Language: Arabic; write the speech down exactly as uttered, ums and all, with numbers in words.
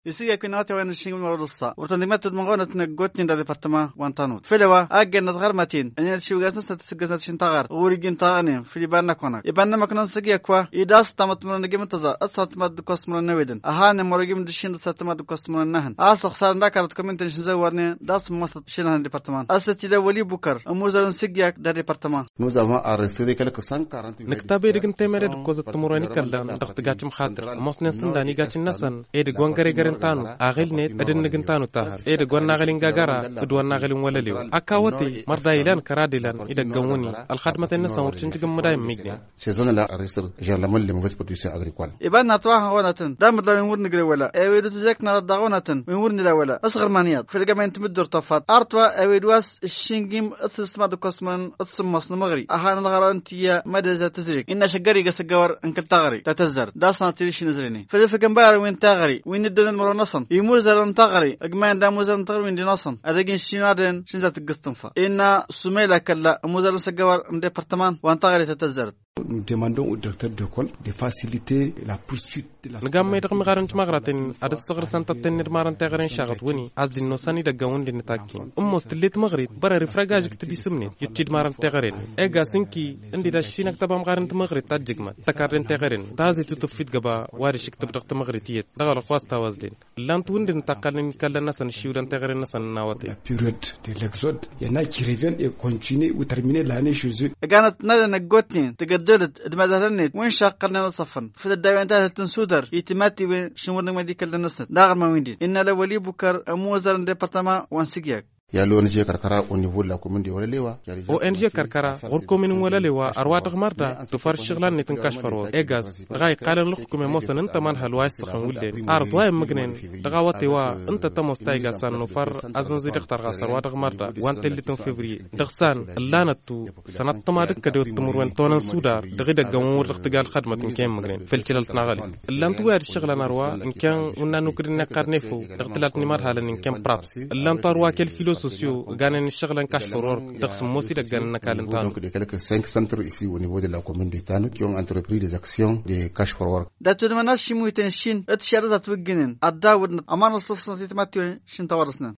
يسيا كناتي وين الشيء من ورصة ورتندمت المغونة نجوتني دا ديبارتمان وانتانوت فلوا أجن نتغير ماتين أن الشيء وجاسنا تتسجزنا تشنتغير وريجين تاني في لبنان كنا يبان ما كنا نسجيا كوا إداس تمت من نجيم تزا أصلت ما دكوس من النويدن أهان مريجين دشين دست ما دكوس من النهن أصل خسارة ذكرت كمين تنشن زورني داس مصل شيلها ديبارتمان أصل تلا ولي بكر أموزا نسجيا دا ديبارتمان نوزا أرستي كلك سان كارنتي نكتابي رجن تمرد كوزة تمراني كلا ضغط جاتش مخاطر مصنع سنداني جاتش النسن إيد جوان غري غرنتانو أغيل نت أدن نجنتانو تاهر إيد جوان ناغلين جاجرا بدوان ناغلين ولا ليو أكاوتي مرضايلان كراديلان إيد جووني الخدمة الناس ورشنج جم مدايم ميجني سيزون لا أرستر جرلمان اللي مفيد بتوسع أغريقوال يبان نتواه غونتن دام لا يمر نجري ولا أويدو تزكنا الضغونتن ويمر نلا ولا أصغر مانيات في الجماعة تمدر طفات أرتوا أويدواس الشينجيم أتصل ما دكوسمن أتصل مصن مغري أهان الغرانتية مدى تزريك إن شجري جس الجوار إنك تغري تتزر داسنا تريش نزرني فلف جنبار وين تغري وين الدنيا المرنصن يمر زرن تغري أجمعين دام مزرن تغري وين دناصن أدقين شينادن شنزات القسطنفا إن سميلا كلا مزرن سجوار من ديبارتمان وان تغري تتزر. Nous demandons au directeur d'école de faciliter la poursuite de la نقام ما يدغم غارنج مغراتين عد الصغر سنة تنير مارن تغرين شاغط وني عزد النوساني دقاون لين تاكين أمو استليت مغريت برا رفراجاج كتبي سمني يتشيد مارن تغرين إيغا سنكي اندي داشينك تبا مغارن تمغريت تاجيجما تكارين تغرين تازي تتفيد قبا وارشك تبدغ تمغريتيت دغال خواست تاوازدين لان توندين تاقالين كالا نسان شيودان تغرين نسان ناواتي. La période de l'exode, il y en a qui reviennent et continuent ou terminent l'année chez eux. كانت نادا نقوتني تقدرت ادمدهنت وين شاقنا نصفن في الداوين تاع تنسودر يتماتي وين شمرنا ميديكال الناس داغ ما ويندين ان لا ولي بكر اموزر ديبارتمان وانسيجياك يا لو نجي كركرا au niveau de la commune de Walalewa O N G كركرا غور كومين Walalewa أرواد غمردا تفر الشغلان نتنكاش فرود إيجاز غاي قالن لقكم موسن أنت من هالواي سخن ولدين أرض واي مجنين دغاوتي وا أنت تمستايجا سان نفر أزن زي دختر غاسر واد غمردا وانت اللي تن فبراير دغسان اللانتو سنة تمارك كدو تمرون تونن سودار دغيدا جمهور اختقال خدمة كان مجنين في الكلال تناغلي اللانتو واد الشغلان أروا إن كان ونا نكرنا كارنيفو دغتلات نمار هالا إن كان برابس اللانتو أروا كل فيلو سوسيو غانن الشغل كاش فرور دقسم موسي دغان نكالن تانو donc de quelques cinq centres ici au niveau de la commune de Tano qui ont entrepris des actions de cash forward داتو مناش شي مويتن شين اتشارات وجنن اداود امان الصفصه تماتي شين تورسنا